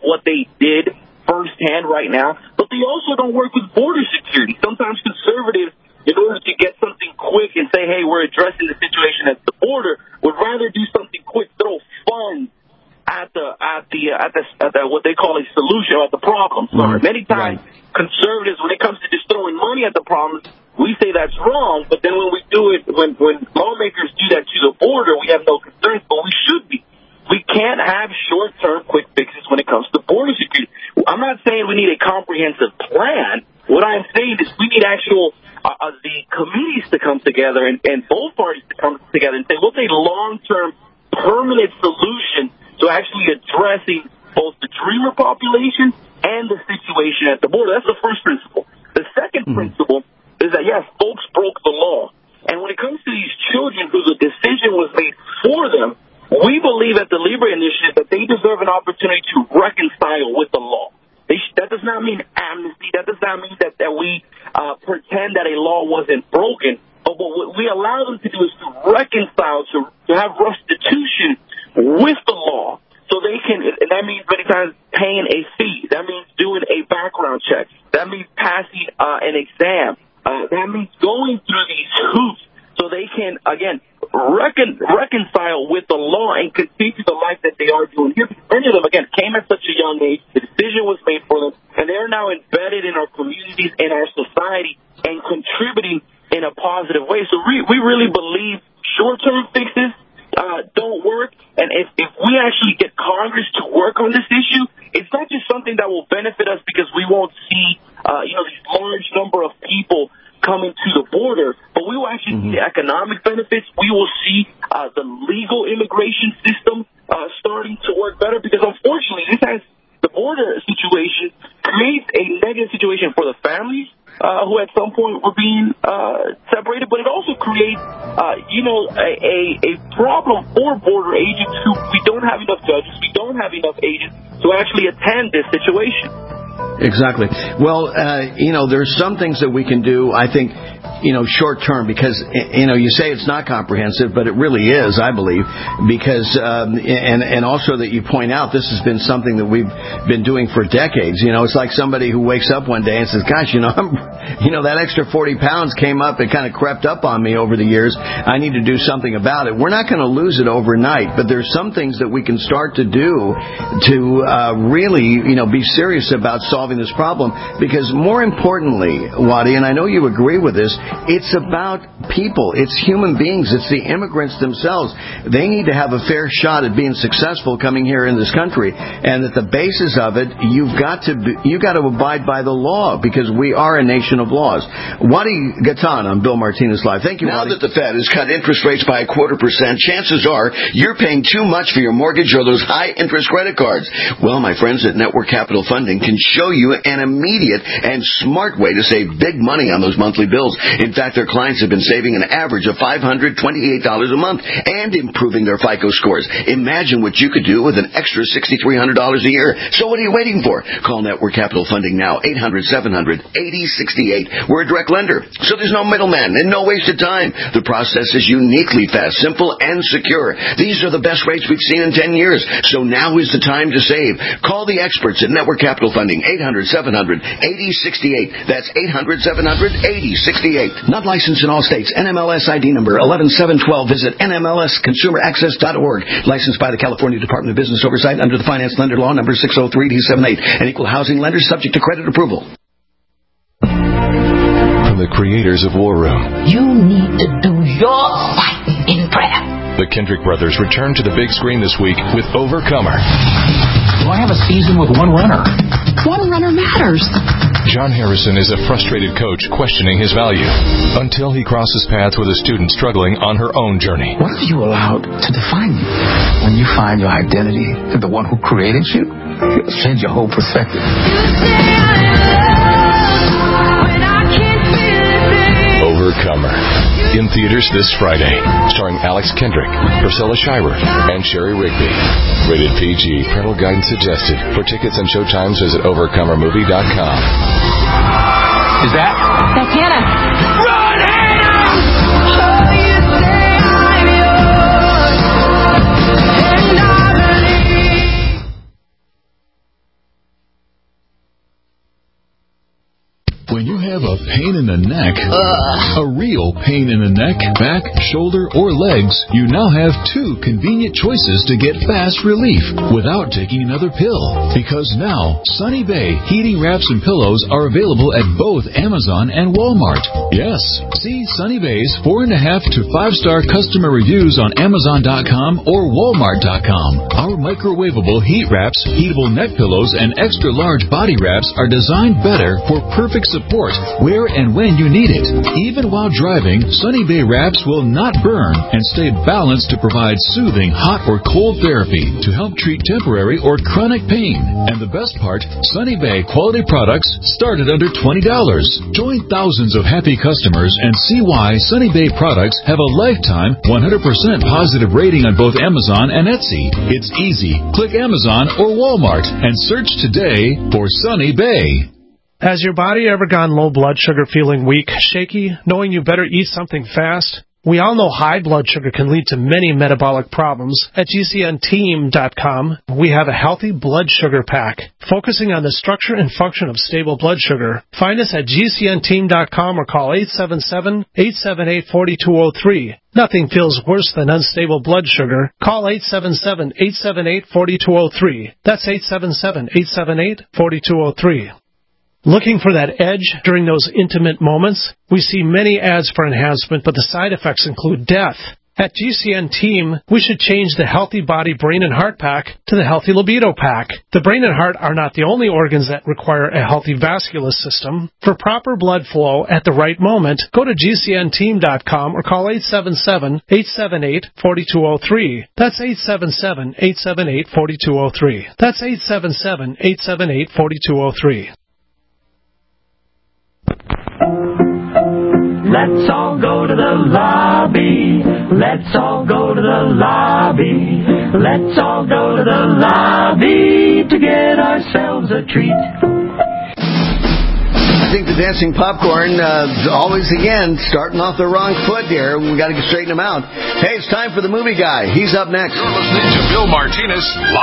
what they did firsthand right now, but they also don't work with border security. Sometimes conservatives, in order to get something quick and say, hey, we're addressing the situation at the border, would rather do something quick, throw funds at the at the at the, at the what they call a solution, or at the problem. Sorry. Mm-hmm. Many times, right. conservatives, when it comes to just throwing money at the problem, we say that's wrong. But then when we do it, when when lawmakers do that to the border, we have no concerns. But we should be. We can't have short-term quick fixes when it comes to border security. I'm not saying we need a comprehensive plan. What I'm saying is we need actual uh, uh, the committees to come together and, and both parties to come together and say, what's a long-term, permanent solution to actually addressing both the dreamer population and the situation at the border. That's the first principle. The second mm-hmm. principle is that, yes, folks broke the law. And when it comes to these children whose decision was made for them, we believe at the Libre Initiative that they deserve an opportunity to reconcile with the law. They sh- that does not mean amnesty. That does not mean that, that we uh, pretend that a law wasn't broken. But what we allow them to do is to reconcile, to, to have restitution with the law. So they can, and that means many times paying a fee. That means doing a background check. That means passing uh, an exam. Uh, that means going through these hoops so they can, again, recon- reconcile with the law and continue the life that they are doing here. Many of them, again, came at such a young age. The decision was made for them, and they're now embedded in our communities, in our society, and contributing in a positive way. So we, we really believe short-term fixes uh, don't work, and if, if we actually get Congress to work on this issue, it's not just something that will benefit us because we won't see, uh, you know, these large number of people coming to the border, but we will actually mm-hmm. see the economic benefits. We will see uh, the legal immigration system uh, starting to work better because, unfortunately, this has the border situation creates a negative situation for the families uh, who at some point were being uh, separated, but it also creates, uh, you know, a, a, a problem for border agents who we don't have enough judges, we don't have enough agents to actually attend this situation. Exactly. Well, uh, you know, there's some things that we can do, I think, you know, short term, because, you know, you say it's not comprehensive, but it really is, I believe, because, um, and, and also that you point out this has been something that we've been doing for decades. You know, it's like somebody who wakes up one day and says, gosh, you know, I'm, you know, that extra forty pounds came up and kind of crept up on me over the years. I need to do something about it. We're not going to lose it overnight, but there's some things that we can start to do to uh, really, you know, be serious about solving this problem, because more importantly, Waddy, and I know you agree with this, it's about people. It's human beings. It's the immigrants themselves. They need to have a fair shot at being successful coming here in this country, and at the basis of it, you've got to be, you got to abide by the law, because we are a nation of laws. Waddy Gatan on Bill Martinez Live. Thank you, Now Waddy. that the Fed has cut interest rates by a quarter percent, chances are you're paying too much for your mortgage or those high-interest credit cards. Well, my friends at Network Capital Funding can show you an immediate and smart way to save big money on those monthly bills. In fact, their clients have been saving an average of five hundred twenty-eight dollars a month and improving their FICO scores. Imagine what you could do with an extra six thousand three hundred dollars a year. So what are you waiting for? Call Network Capital Funding now, eight hundred, seven hundred, eighty sixty-eight. We're a direct lender, so there's no middleman and no wasted time. The process is uniquely fast, simple, and secure. These are the best rates we've seen in ten years, so now is the time to save. Call the experts at Network Capital Funding, eight hundred, seven hundred, eighty sixty-eight. That's eight hundred, seven hundred, eighty sixty-eight. Not licensed in all states. N M L S I D number eleven seven twelve. Visit N M L S consumer access dot org. Licensed by the California Department of Business Oversight under the Finance Lender Law number six oh three D seventy-eight. An equal housing lender subject to credit approval. From the creators of War Room, you need to do your fighting in prayer. The Kendrick brothers return to the big screen this week with Overcomer. Do I have a season with one runner? One runner matters. John Harrison is a frustrated coach questioning his value until he crosses paths with a student struggling on her own journey. What are you allowed to define you? When you find your identity in the one who created you, it'll change your whole perspective. Overcomer. In theaters this Friday. Starring Alex Kendrick, Priscilla Shirer, and Sherry Rigby. Rated P G. Parental guidance suggested. For tickets and showtimes, visit overcomer movie dot com. Is that? That's Hannah. Run, Hannah! pain in the neck, Ugh. a real pain in the neck, back, shoulder, or legs, you now have two convenient choices to get fast relief without taking another pill. Because now, Sunny Bay heating wraps and pillows are available at both Amazon and Walmart. Yes, see Sunny Bay's four and a half to five star customer reviews on Amazon dot com or Walmart dot com. Our microwavable heat wraps, heatable neck pillows, and extra large body wraps are designed better for perfect support where and when you need it. Even while driving, Sunny Bay wraps will not burn and stay balanced to provide soothing hot or cold therapy to help treat temporary or chronic pain. And the best part, Sunny Bay quality products start at under twenty dollars. Join thousands of happy customers and see why Sunny Bay products have a lifetime one hundred percent positive rating on both Amazon and Etsy. It's easy. Click Amazon or Walmart and search today for Sunny Bay. Has your body ever gone low blood sugar, feeling weak, shaky, knowing you better eat something fast? We all know high blood sugar can lead to many metabolic problems. At G C N team dot com, we have a healthy blood sugar pack, focusing on the structure and function of stable blood sugar. Find us at G C N team dot com or call eight seven seven, eight seven eight, four two zero three. Nothing feels worse than unstable blood sugar. Call eight seven seven, eight seven eight, four two zero three. That's eight seven seven, eight seven eight, four two zero three. Looking for that edge during those intimate moments? We see many ads for enhancement, but the side effects include death. At G C N Team, we should change the Healthy Body, Brain, and Heart Pack to the Healthy Libido Pack. The brain and heart are not the only organs that require a healthy vascular system. For proper blood flow at the right moment, go to G C N team dot com or call eight seven seven, eight seven eight, four two zero three. That's eight seven seven, eight seven eight, four two zero three. That's eight seven seven, eight seven eight, four two zero three. Let's all go to the lobby. Let's all go to the lobby. Let's all go to the lobby to get ourselves a treat. I think the dancing popcorn, uh, always again, starting off the wrong foot here. We got to straighten him out. Hey, it's time for the movie guy. He's up next. You're listening to Bill Martinez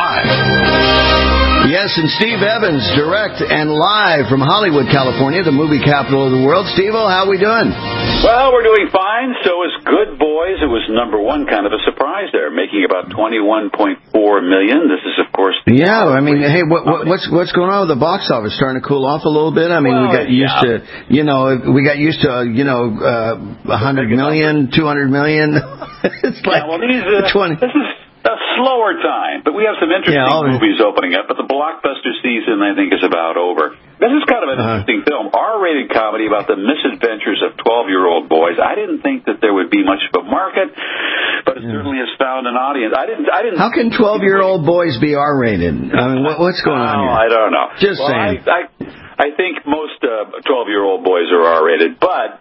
live. Yes, and Steve Evans, direct and live from Hollywood, California, the movie capital of the world. Steve-O, how we doing? Well, we're doing fine. So is Good Boys. It was number one, kind of a surprise there, making about twenty-one point four million. This is, of course, the yeah. I mean, hey, what, what, what's what's going on with the box office? Starting to cool off a little bit. I mean, well, we got used yeah. to, you know, we got used to, you know, uh, a hundred million, two hundred million. It's like yeah, well, these, uh, twenty. This is a slower time, but we have some interesting yeah, movies opening up. But the blockbuster season, I think, is about over. This is kind of an uh-huh. interesting film, R-rated comedy about the misadventures of twelve-year-old boys. I didn't think that there would be much of a market, but it yeah. certainly has found an audience. I didn't. I didn't. How can twelve-year-old boys be R-rated? I mean, what, what's going on here? I don't know. Just well, saying. I, I, I think most uh, twelve-year-old boys are R-rated, but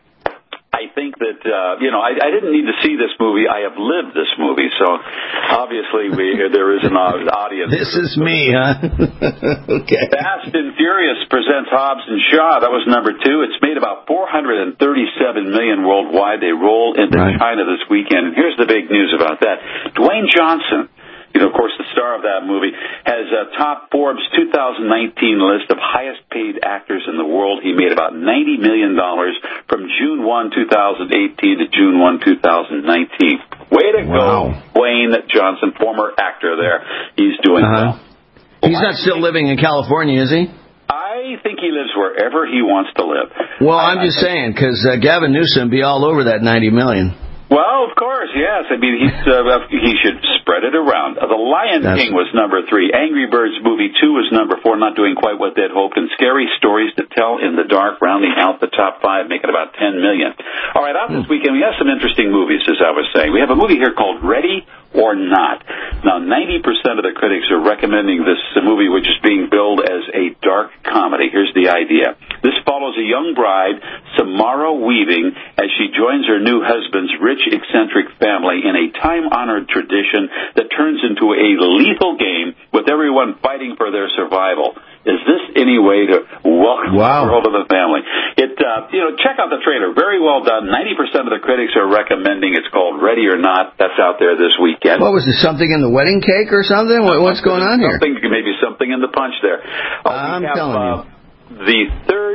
I think that, uh, you know, I, I didn't need to see this movie. I have lived this movie, so obviously we, there is an audience. This is me, huh? Okay. Fast and Furious presents Hobbs and Shaw. That was number two. It's made about four hundred thirty-seven million dollars worldwide. They roll into right. China this weekend. And here's the big news about that. Dwayne Johnson, you know, of course, the star of that movie, has a top Forbes two thousand nineteen list of highest-paid actors in the world. He made about ninety million dollars from June first, two thousand eighteen to June first, two thousand nineteen. Way to wow. go, Dwayne Johnson, former actor there. He's doing uh-huh. well. He's not still living in California, is he? I think he lives wherever he wants to live. Well, I, I'm just I, saying, because uh, Gavin Newsom be all over that ninety million dollars. Well, of course, yes. I mean, he's, uh, he should spread it around. Uh, the Lion That's... King was number three. Angry Birds Movie two was number four, not doing quite what they'd hoped. And Scary Stories to Tell in the Dark, rounding out the top five, making about ten million dollars. All right, out this weekend, we have some interesting movies, as I was saying. We have a movie here called Ready or Not. Now, ninety percent of the critics are recommending this movie, which is being billed as a dark comedy. Here's the idea. This follows a young bride, Samara Weaving, as she joins her new husband's rich, eccentric family in a time-honored tradition that turns into a lethal game with everyone fighting for their survival. Is this any way to welcome wow. the world of the family? It, uh, you know, check out the trailer. Very well done. ninety percent of the critics are recommending. It's called Ready or Not. That's out there this weekend. What was it, something in the wedding cake or something? What, what's going on here? Something, maybe something in the punch there. Oh, I'm have, telling uh, you. The third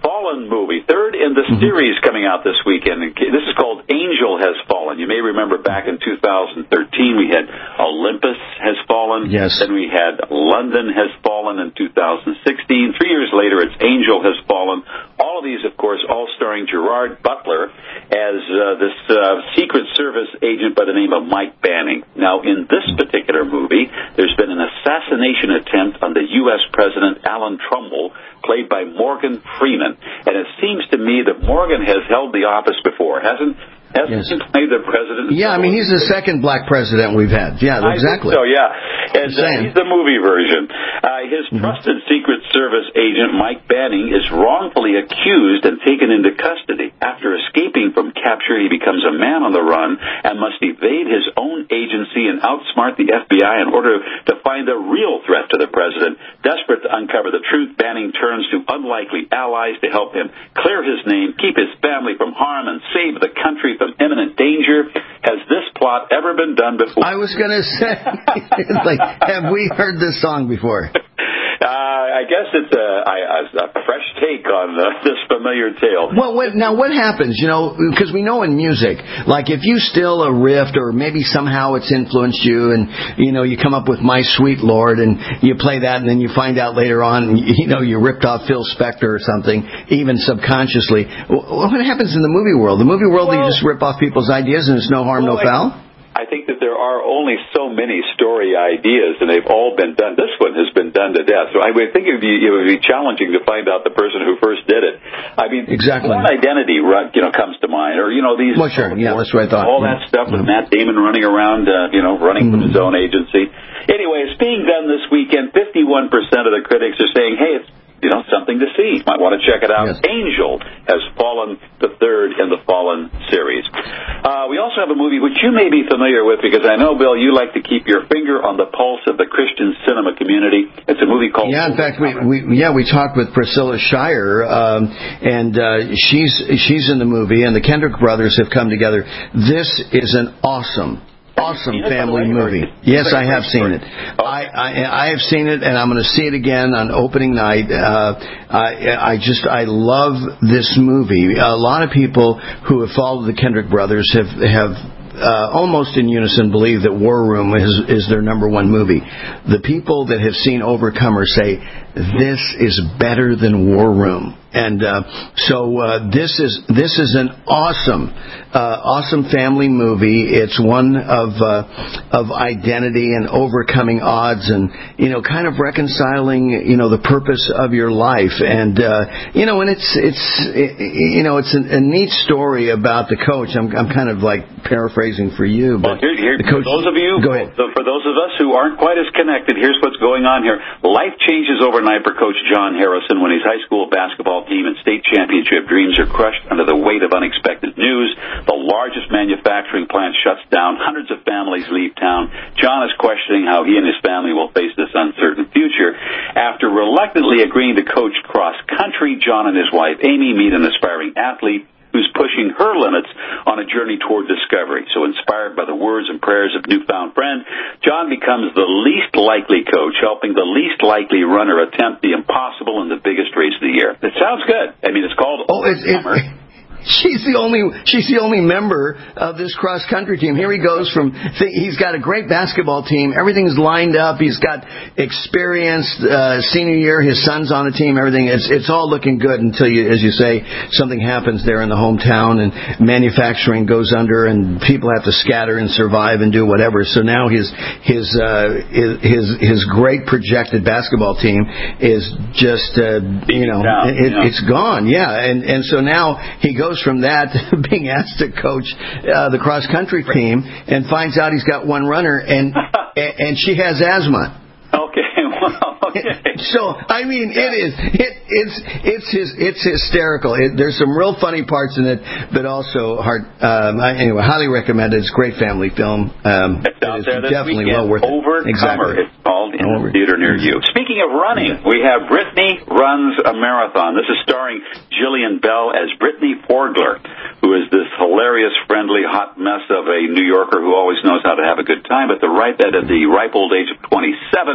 Fallen movie, third in the mm-hmm. series coming out this weekend. This is called Angel Has Fallen. You may remember back in two thousand thirteen we had Olympus Has Fallen. Yes. Then we had London Has Fallen in two thousand sixteen. Three years later, it's Angel Has Fallen. All of these, of course, all starring Gerard Butler as uh, this uh, Secret Service agent by the name of Mike Banning. Now, in this particular movie, there's been an assassination attempt on the U S President Alan Trumbull, played by Morgan Freeman. And it seems to me that Morgan has held the office before, hasn't Hasn't yes. he played the president? Yeah, I mean, he's the second black president we've had. Yeah, exactly. I think so, yeah. And uh, he's the movie version. Uh, his mm-hmm. trusted Secret Service agent, Mike Banning, is wrongfully accused and taken into custody. After escaping from capture, he becomes a man on the run and must evade his own agency and outsmart the F B I in order to find the real threat to the president. Desperate to uncover the truth, Banning turns to unlikely allies to help him clear his name, keep his family from harm, and save the country from imminent danger. Has this plot ever been done before? I was going to say, it's like, have we heard this song before? Uh, I guess it's a, a, a fresh take on uh, this familiar tale. Well, what, now what happens, you know, because we know in music, like if you steal a riff or maybe somehow it's influenced you and, you know, you come up with My Sweet Lord and you play that and then you find out later on, you know, you ripped off Phil Spector or something, even subconsciously. What happens in the movie world? The movie world, well, you just rip off people's ideas and it's no harm, well, no foul? I think that there are only so many story ideas, and they've all been done. This one has been done to death. So I would think it would be, it would be challenging to find out the person who first did it. I mean, exactly. One Identity, you know, comes to mind, or you know these. Well, sure, yeah, that's what I thought. All that stuff with Matt Damon running around, uh, you know, running mm-hmm. from his own agency. Anyway, it's being done this weekend. Fifty-one percent of the critics are saying, "Hey, it's." You know, something to see. Might want to check it out. Yes. Angel Has Fallen, the third in the Fallen series. Uh, we also have a movie which you may be familiar with because I know, Bill, you like to keep your finger on the pulse of the Christian cinema community. It's a movie called... Yeah, in fact, we, we yeah we talked with Priscilla Shirer, um, and uh, she's she's in the movie, and the Kendrick brothers have come together. This is an awesome... Awesome family movie. Yes, I have seen it. I, I I have seen it, and I'm going to see it again on opening night. Uh, I I just I love this movie. A lot of people who have followed the Kendrick brothers have have. Uh, almost in unison believe that War Room is, is their number one movie. The people that have seen Overcomer say, this is better than War Room. And uh, so uh, this is this is an awesome, uh, awesome family movie. It's one of uh, of identity and overcoming odds, and you know, kind of reconciling you know the purpose of your life. And uh, you know, and it's it's it, you know it's a, a neat story about the coach. I'm I'm kind of like paraphrasing for you, but well, here, here, the coach, for those of you, go ahead. So for those of us who aren't quite as connected, here's what's going on here. Life changes overnight for Coach John Harrison when his high school basketball team and state championship dreams are crushed under the weight of unexpected news. The largest manufacturing plant shuts down. Hundreds of families leave town. John is questioning how he and his family will face this uncertain future. After reluctantly agreeing to coach cross country, John and his wife Amy meet an aspiring athlete who's pushing her limits on a journey toward discovery. So inspired by the words and prayers of newfound friend, John becomes the least likely coach, helping the least likely runner attempt the impossible in the biggest race of the year. It sounds good. I mean, it's called Oh, it's... it, She's the only she's the only member of this cross country team. Here he goes from he's got a great basketball team. Everything's lined up. He's got experience. Uh, senior year, his son's on the team. Everything it's it's all looking good until you, as you say, something happens there in the hometown and manufacturing goes under and people have to scatter and survive and do whatever. So now his his uh, his his great projected basketball team is just uh, you know it, it's gone. Yeah, and and so now he goes from that to being asked to coach uh, the cross-country team and finds out he's got one runner and and she has asthma. Okay, well, okay. So I mean, it is it it's it's his it's hysterical. It, there's some real funny parts in it, but also hard. Um, I, anyway, highly recommend it. It's a great family film. Um, it's out there this definitely weekend. well worth it. Overcomer. Exactly. It's called in the theater near you. Speaking of running, we have Brittany Runs a Marathon. This is starring Jillian Bell as Brittany Porgler, who is this hilarious, friendly, hot mess of a New Yorker who always knows how to have a good time. But the right that at the ripe old age of twenty-seven,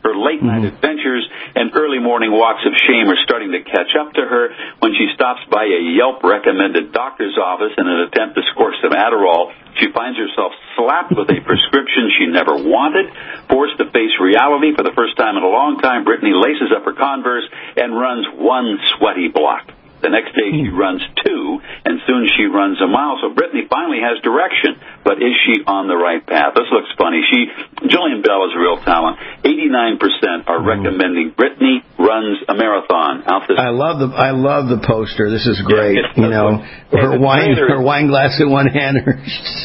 Her late-night mm-hmm. adventures and early morning walks of shame are starting to catch up to her when she stops by a Yelp-recommended doctor's office in an attempt to score some Adderall. She finds herself slapped with a prescription she never wanted. Forced to face reality for the first time in a long time, Brittany laces up her Converse and runs one sweaty block. The next day she runs two, and soon she runs a mile. So Brittany finally has direction, but is she on the right path? This looks funny. She, Jillian Bell is a real talent. eighty-nine percent are recommending Brittany runs a marathon. Out this I love the I love the poster. This is great. Yeah, you know, her wine her wine glass in one hand, her,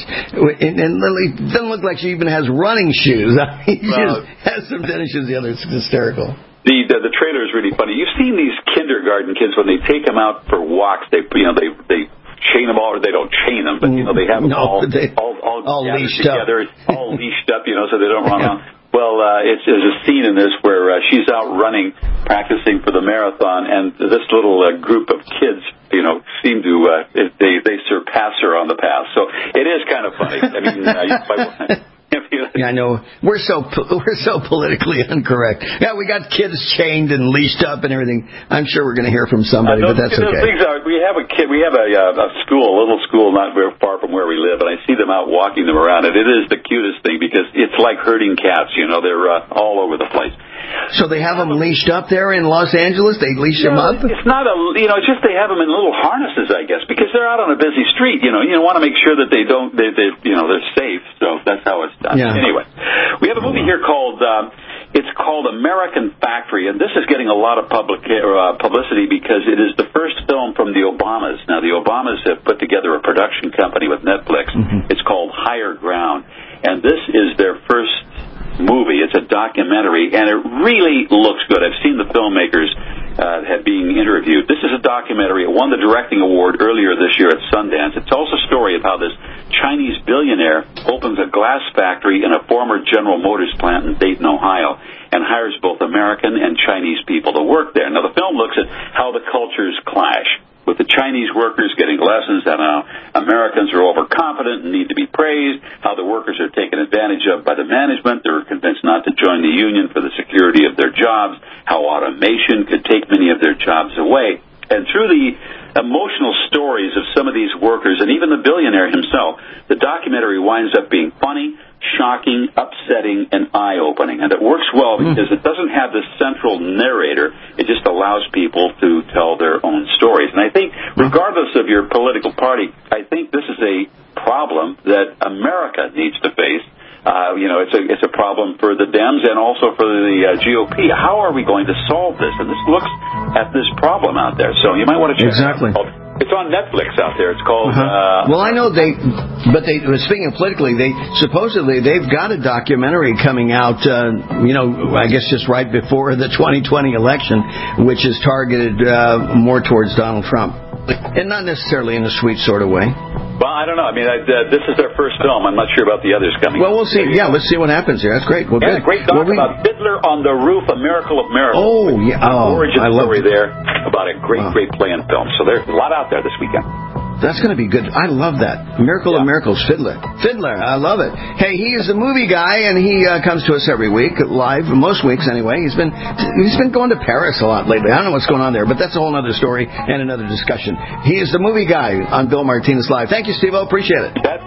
and, and literally doesn't look like she even has running shoes. I mean, she well, just has some tennis shoes. The other, it's hysterical. The, the the trailer is really funny. You've seen these kindergarten kids when they take them out for walks. They you know they they chain them all, or they don't chain them, but you know they have them no, all they, all all, all leashed together, up. all leashed up, you know, so they don't run on. Well, uh, it's there's a scene in this where uh, she's out running, practicing for the marathon, and this little uh, group of kids, you know, seem to uh, they they surpass her on the path. So it is kind of funny. I mean. Uh, you, Yeah, I know. We're so we're so politically incorrect. Yeah, we got kids chained and leashed up and everything. I'm sure we're going to hear from somebody, uh, those, but that's those okay. Things are, we have a kid. We have a, uh, a school, a little school, not very far from where we live, and I see them out walking them around. And it is the cutest thing because it's like herding cats. You know, they're uh, all over the place. So they have them leashed up there in Los Angeles? They leash you them know, up? It's not a, you know, it's just they have them in little harnesses, I guess, because they're out on a busy street. You know, you want to make sure that they don't, they, they, you know, they're safe. So that's how it's done. Yeah. Anyway, we have a movie here called, um, it's called American Factory, and this is getting a lot of public uh, publicity because it is the first film from the Obamas. Now, the Obamas have put together a production company with Netflix. Mm-hmm. It's called Higher Ground, and this is their first movie. It's a documentary, and it really looks good. I've seen the filmmakers uh, have being interviewed. This is a documentary. It won the directing award earlier this year at Sundance. It tells a story of how this Chinese billionaire opens a glass factory in a former General Motors plant in Dayton, Ohio, and hires both American and Chinese people to work there. Now, the film looks at how the cultures clash, with the Chinese workers getting lessons on how Americans are overconfident and need to be praised, how the workers are taken advantage of by the management. They're convinced not to join the union for the security of their jobs, how automation could take many of their jobs away. And through the emotional stories of some of these workers, and even the billionaire himself, the documentary winds up being funny, shocking, upsetting, and eye-opening. And it works well because it doesn't have this central narrator. It just allows people to tell their own stories. And I think, regardless of your political party, I think this is a problem that America needs to face. Uh, you know, it's a it's a problem for the Dems and also for the uh, G O P. How are we going to solve this? And this looks at this problem out there. So you might want to check exactly. it out. It's on Netflix out there. It's called... Uh-huh. Uh, well, I know they... But they speaking of politically, they supposedly they've got a documentary coming out, uh, you know, I guess just right before the twenty twenty election, which is targeted uh, more towards Donald Trump. And not necessarily in a sweet sort of way. Well, I don't know. I mean, I, uh, this is their first film. I'm not sure about the others coming. Well, we'll see. Yeah, let's see what happens here. That's great. Well, yeah, good. great doc well, we... about Fiddler on the Roof, A Miracle of Miracles. Oh, yeah. Oh, origin I love story it. there about a great, wow. great play-in film. So there's a lot out there this weekend. That's going to be good. I love that. Miracle yeah. of Miracles, Fiddler. Fiddler, I love it. Hey, he is a movie guy, and he uh, comes to us every week, live, most weeks anyway. He's been he's been going to Paris a lot lately. I don't know what's going on there, but that's a whole other story and another discussion. He is the movie guy on Bill Martinez Live. Thank you, Steve-O. Appreciate it. That's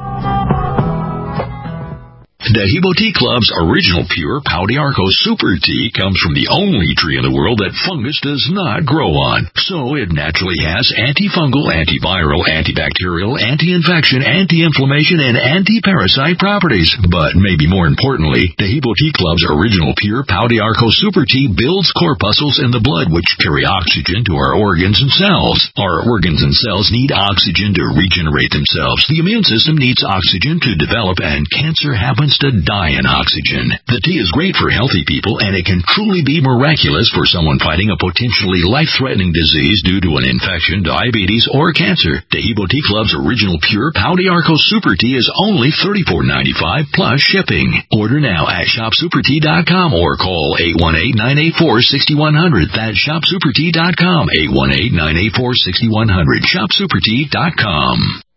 Dehibo Tea Club's original pure Pau d'Arco Super Tea comes from the only tree in the world that fungus does not grow on. So it naturally has antifungal, antiviral, antibacterial, anti-infection, anti-inflammation, and anti-parasite properties. But maybe more importantly, Dehibo Tea Club's original pure Pau d'Arco Super Tea builds corpuscles in the blood which carry oxygen to our organs and cells. Our organs and cells need oxygen to regenerate themselves. The immune system needs oxygen to develop, and cancer happens to die in oxygen. The tea is great for healthy people, and it can truly be miraculous for someone fighting a potentially life-threatening disease due to an infection, diabetes, or cancer. Dehibo Tea Club's original pure Pau d'Arco Super Tea is only thirty-four ninety-five plus shipping. Order now at shop super tea dot com or call eight one eight, nine eight four, six one zero zero. That's shop super tea dot com, eight one eight, nine eight four, six one zero zero. shop super tea dot com.